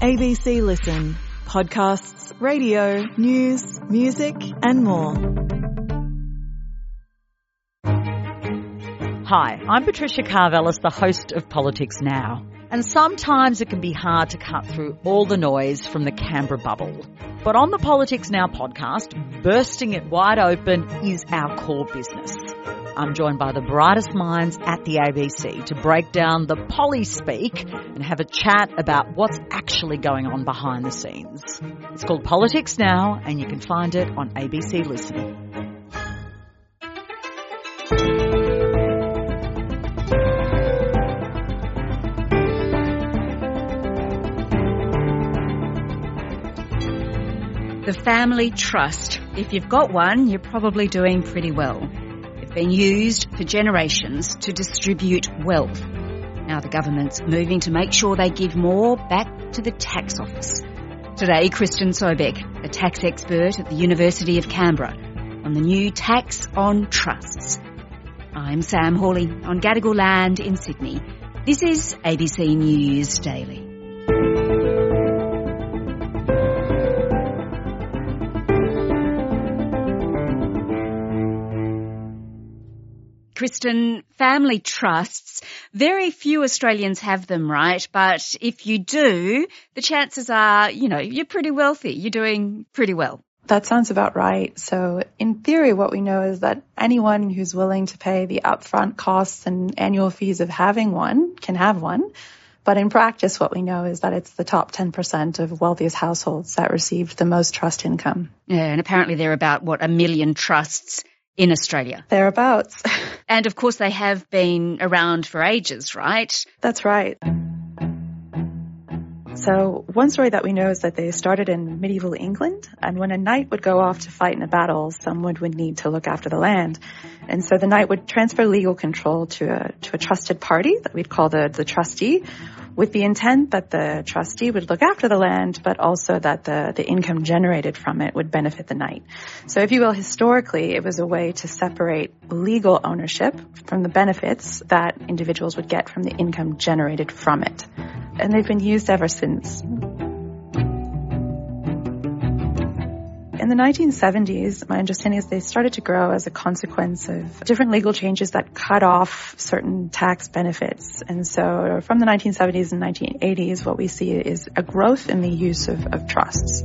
ABC Listen. Podcasts, radio, news, music and more. Hi, I'm Patricia Karvelis, the host of Politics Now. And sometimes it can be hard to cut through all the noise from the Canberra bubble. But on the Politics Now podcast, bursting it wide open is our core business. I'm joined by the brightest minds at the ABC to break down the Polly speak and have a chat about what's actually going on behind the scenes. It's called Politics Now, and you can find it on ABC Listen. The family trust. If you've got one, you're probably doing pretty well. It's been used for generations to distribute wealth. Now the government's moving to make sure they give more back to the tax office. Today, Kristen Sobek, a tax expert at the University of Canberra, on the new tax on trusts. I'm Sam Hawley on Gadigal land in Sydney. This is ABC News Daily. Kristen, family trusts, very few Australians have them, right? But if you do, the chances are, you're pretty wealthy. You're doing pretty well. That sounds about right. So in theory, what we know is that anyone who's willing to pay the upfront costs and annual fees of having one can have one. But in practice, what we know is that it's the top 10% of wealthiest households that received the most trust income. Yeah, and apparently there are about, 1 million trusts in Australia. Thereabouts. And of course they have been around for ages, right? That's right. So one story that we know is that they started in medieval England, and when a knight would go off to fight in a battle, someone would need to look after the land. And so the knight would transfer legal control to a trusted party that we'd call the trustee, with the intent that the trustee would look after the land, but also that the income generated from it would benefit the knight. So if you will, historically, it was a way to separate legal ownership from the benefits that individuals would get from the income generated from it. And they've been used ever since. In the 1970s, my understanding is they started to grow as a consequence of different legal changes that cut off certain tax benefits. And so from the 1970s and 1980s, what we see is a growth in the use of trusts.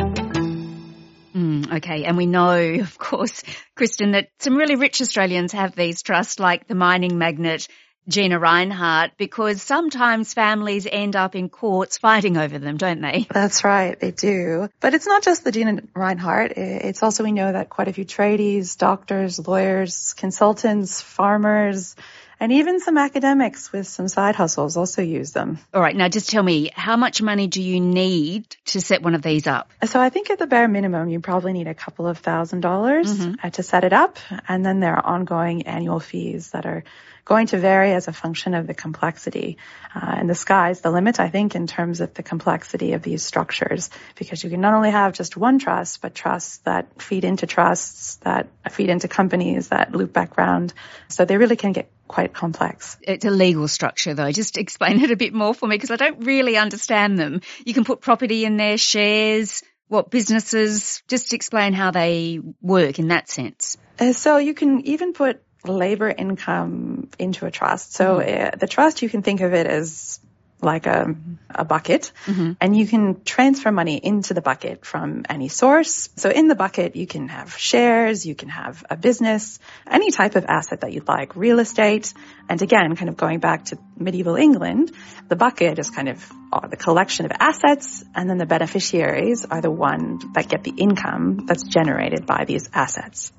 Okay, and we know, of course, Kristen, that some really rich Australians have these trusts, like the mining magnate Gina Rinehart, because sometimes families end up in courts fighting over them, don't they? That's right, they do. But it's not just the Gina Rinehart. It's also, we know that quite a few tradies, doctors, lawyers, consultants, farmers, and even some academics with some side hustles also use them. All right, now just tell me, how much money do you need to set one of these up? So I think at the bare minimum, you probably need a couple of $1,000s to set it up. And then there are ongoing annual fees that are going to vary as a function of the complexity. And the sky's the limit, I think, in terms of the complexity of these structures, because you can not only have just one trust, but trusts that feed into trusts, that feed into companies, that loop back round. So they really can get quite complex. It's a legal structure, though. Just explain it a bit more for me, because I don't really understand them. You can put property in there, shares, businesses. Just explain how they work in that sense. So you can even put labor income into a trust. So the trust, you can think of it as like a bucket, and you can transfer money into the bucket from any source. So in the bucket, you can have shares, you can have a business, any type of asset that you'd like, real estate. And again, kind of going back to medieval England, the bucket is kind of the collection of assets, and then the beneficiaries are the ones that get the income that's generated by these assets.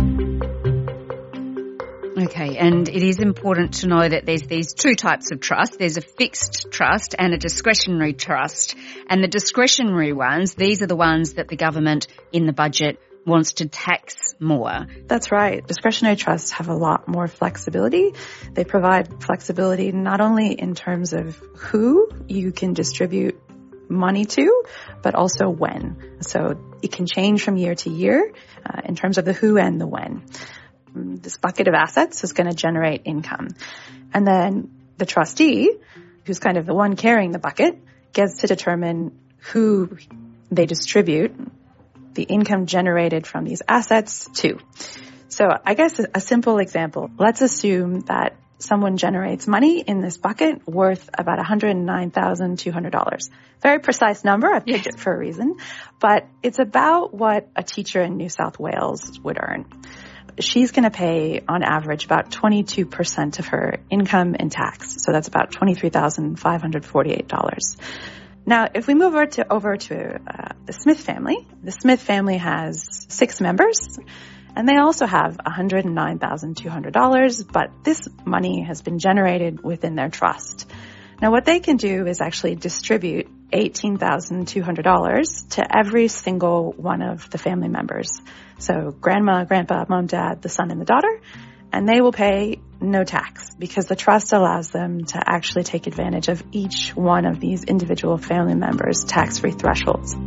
Okay, and it is important to know that there's these two types of trust. There's a fixed trust and a discretionary trust. And the discretionary ones, these are the ones that the government in the budget wants to tax more. That's right. Discretionary trusts have a lot more flexibility. They provide flexibility not only in terms of who you can distribute money to, but also when. So it can change from year to year in terms of the who and the when. This bucket of assets is going to generate income. And then the trustee, who's kind of the one carrying the bucket, gets to determine who they distribute the income generated from these assets to. So I guess a simple example, let's assume that someone generates money in this bucket worth about $109,200. Very precise number. I've picked it for a reason, but it's about what a teacher in New South Wales would earn. She's going to pay on average about 22% of her income in tax. So that's about $23,548. Now, if we move over to the Smith family, the Smith family has 6 members. And they also have $109,200, but this money has been generated within their trust. Now, what they can do is actually distribute $18,200 to every single one of the family members. So grandma, grandpa, mom, dad, the son, and the daughter, and they will pay no tax because the trust allows them to actually take advantage of each one of these individual family members' tax-free thresholds.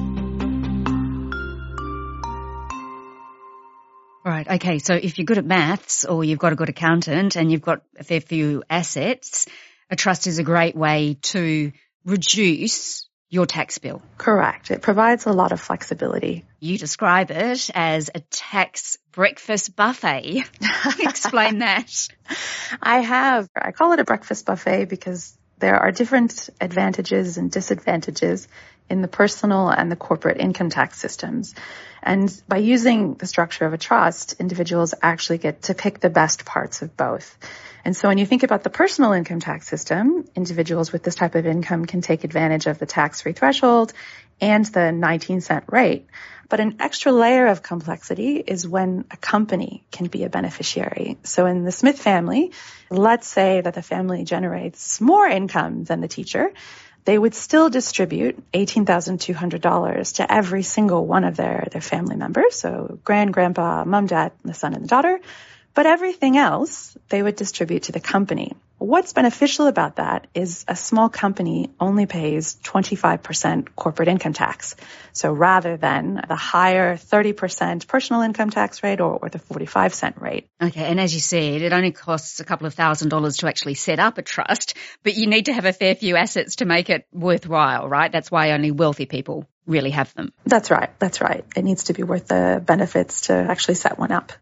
Right. Okay. So if you're good at maths or you've got a good accountant and you've got a fair few assets, a trust is a great way to reduce your tax bill. Correct. It provides a lot of flexibility. You describe it as a tax breakfast buffet. Explain that. I call it a breakfast buffet because there are different advantages and disadvantages in the personal and the corporate income tax systems. And by using the structure of a trust, individuals actually get to pick the best parts of both. And so when you think about the personal income tax system, individuals with this type of income can take advantage of the tax-free threshold and the 19-cent rate. But an extra layer of complexity is when a company can be a beneficiary. So in the Smith family, let's say that the family generates more income than the teacher. They would still distribute $18,200 to every single one of their family members. So grandpa, mom, dad, the son, and the daughter. But everything else, they would distribute to the company. What's beneficial about that is a small company only pays 25% corporate income tax. So rather than the higher 30% personal income tax rate or the 45-cent rate. Okay, and as you said, it only costs a couple of $1,000s to actually set up a trust, but you need to have a fair few assets to make it worthwhile, right? That's why only wealthy people really have them. That's right. It needs to be worth the benefits to actually set one up.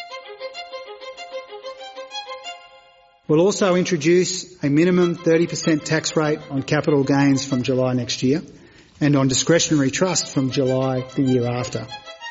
We'll also introduce a minimum 30% tax rate on capital gains from July next year and on discretionary trust from July the year after.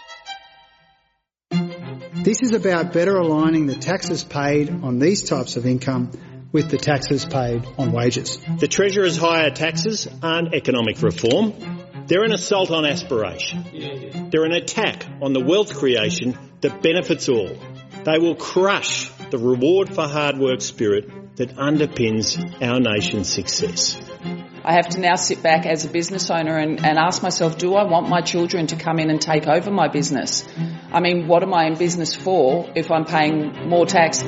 This is about better aligning the taxes paid on these types of income with the taxes paid on wages. The Treasurer's higher taxes aren't economic reform. They're an assault on aspiration. They're an attack on the wealth creation that benefits all. They will crush the reward for hard work spirit that underpins our nation's success. I have to now sit back as a business owner and ask myself, do I want my children to come in and take over my business? I mean, what am I in business for if I'm paying more tax?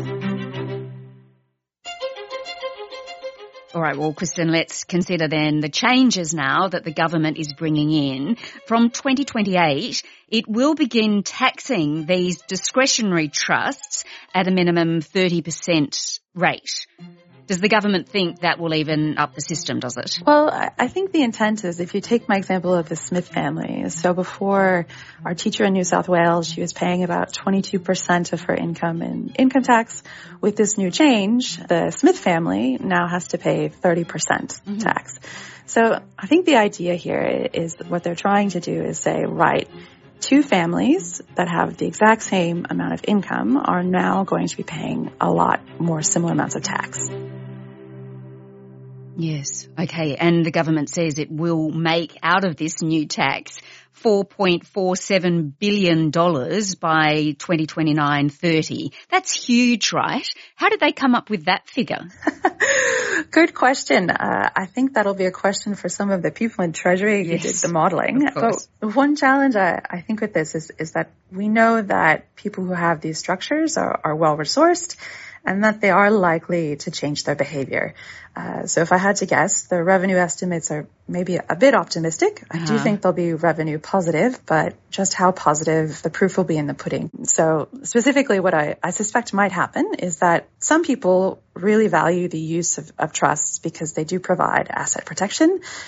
All right, well, Kristen, let's consider then the changes now that the government is bringing in. From 2028, it will begin taxing these discretionary trusts at a minimum 30% rate. Does the government think that will even up the system, does it? Well, I think the intent is, if you take my example of the Smith family, so before our teacher in New South Wales, she was paying about 22% of her income in income tax. With this new change, the Smith family now has to pay 30% tax. So I think the idea here is what they're trying to do is say, right, two families that have the exact same amount of income are now going to be paying a lot more similar amounts of tax. Yes. Okay. And the government says it will make out of this new tax $4.47 billion by 2029-30. That's huge, right? How did they come up with that figure? Good question. I think that'll be a question for some of the people in Treasury who did the modeling. But one challenge I think with this is that we know that people who have these structures are well-resourced and that they are likely to change their behavior. So if I had to guess, the revenue estimates are maybe a bit optimistic. I do think they'll be revenue positive, but just how positive, the proof will be in the pudding. So specifically what I suspect might happen is that some people really value the use of trusts because they do provide asset protection.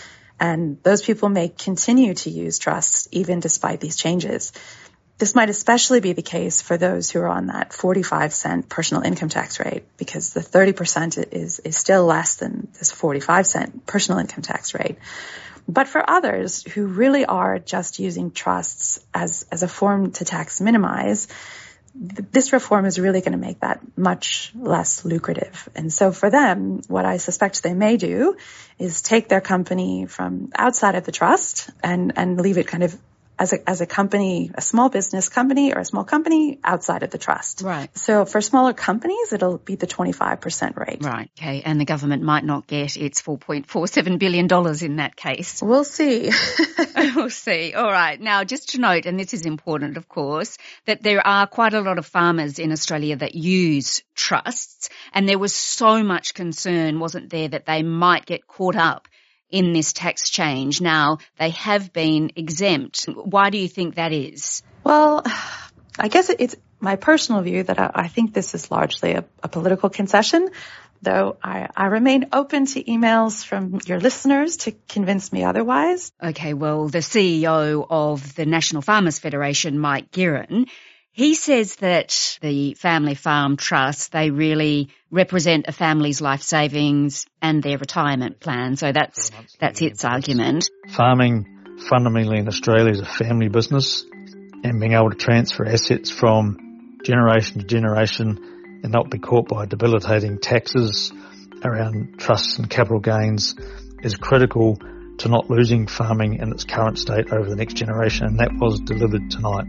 And those people may continue to use trusts even despite these changes. This might especially be the case for those who are on that 45-cent personal income tax rate, because the 30% is still less than this 45-cent personal income tax rate. But for others who really are just using trusts as a form to tax minimize, this reform is really going to make that much less lucrative. And so for them, what I suspect they may do is take their company from outside of the trust and leave it kind of as a company, a small business company or a small company outside of the trust. Right. So for smaller companies, it'll be the 25% rate. Right. Okay. And the government might not get its $4.47 billion in that case. We'll see. We'll see. All right. Now, just to note, and this is important, of course, that there are quite a lot of farmers in Australia that use trusts, and there was so much concern, wasn't there, that they might get caught up in this tax change. Now, they have been exempt. Why do you think that is? Well, I guess it's my personal view that I think this is largely a political concession, though I remain open to emails from your listeners to convince me otherwise. Okay, well, the CEO of the National Farmers Federation, Mike Giron, he says that the family farm trusts, they really represent a family's life savings and their retirement plan. So that's its argument. Farming fundamentally in Australia is a family business, and being able to transfer assets from generation to generation and not be caught by debilitating taxes around trusts and capital gains is critical to not losing farming in its current state over the next generation, and that was delivered tonight.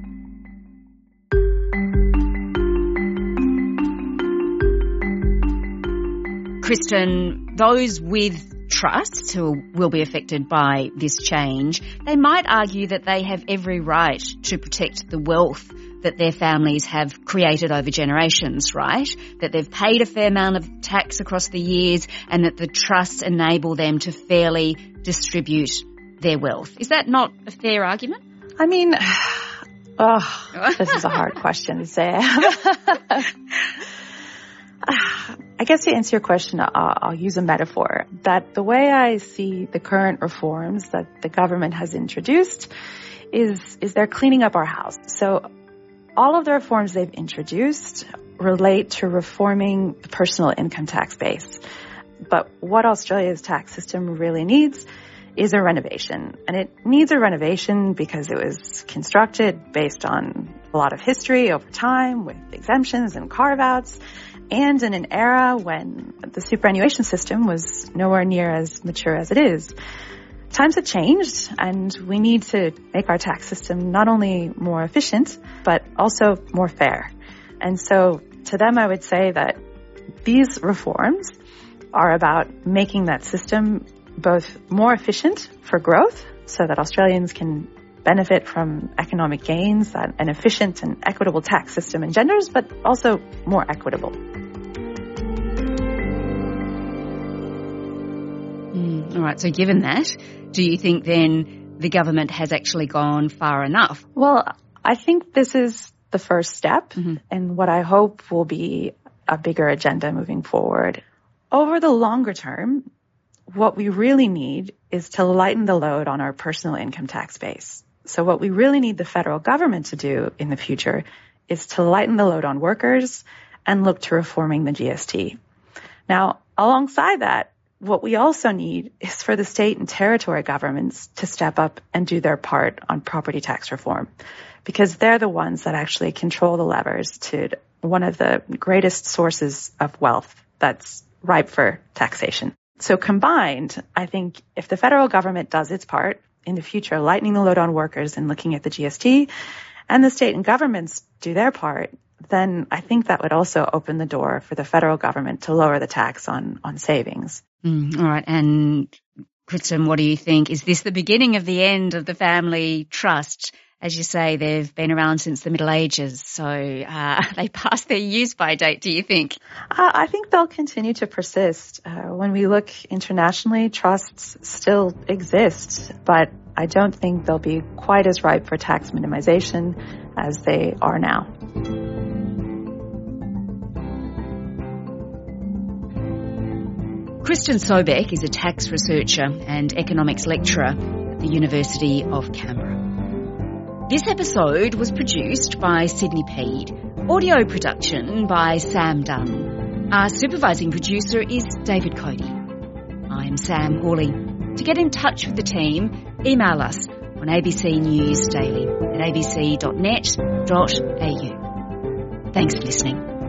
Kristen, those with trusts who will be affected by this change, they might argue that they have every right to protect the wealth that their families have created over generations, right? That they've paid a fair amount of tax across the years and that the trusts enable them to fairly distribute their wealth. Is that not a fair argument? I mean, this is a hard question to say. I guess to answer your question, I'll use a metaphor that the way I see the current reforms that the government has introduced is they're cleaning up our house. So all of the reforms they've introduced relate to reforming the personal income tax base. But what Australia's tax system really needs is a renovation. And it needs a renovation because it was constructed based on a lot of history over time with exemptions and carve-outs, and in an era when the superannuation system was nowhere near as mature as it is. Times have changed, and we need to make our tax system not only more efficient, but also more fair. And so to them, I would say that these reforms are about making that system both more efficient for growth so that Australians can benefit from economic gains that an efficient and equitable tax system engenders, but also more equitable. All right, so given that, do you think then the government has actually gone far enough? Well, I think this is the first step, and what I hope will be a bigger agenda moving forward. Over the longer term, what we really need is to lighten the load on our personal income tax base. So what we really need the federal government to do in the future is to lighten the load on workers and look to reforming the GST. Now, alongside that, what we also need is for the state and territory governments to step up and do their part on property tax reform, because they're the ones that actually control the levers to one of the greatest sources of wealth that's ripe for taxation. So combined, I think if the federal government does its part in the future, lightening the load on workers and looking at the GST, and the state and governments do their part, then I think that would also open the door for the federal government to lower the tax on savings. All right. And Kristen, what do you think? Is this the beginning of the end of the family trust? As you say, they've been around since the Middle Ages, so they passed their use-by date, do you think? I think they'll continue to persist. When we look internationally, trusts still exist, but I don't think they'll be quite as ripe for tax minimization as they are now. Kristen Sobeck is a tax researcher and economics lecturer at the University of Canberra. This episode was produced by Sydney Peed. Audio production by Sam Dunn. Our supervising producer is David Cody. I'm Sam Hawley. To get in touch with the team, email us on ABC News Daily at abc.net.au. Thanks for listening.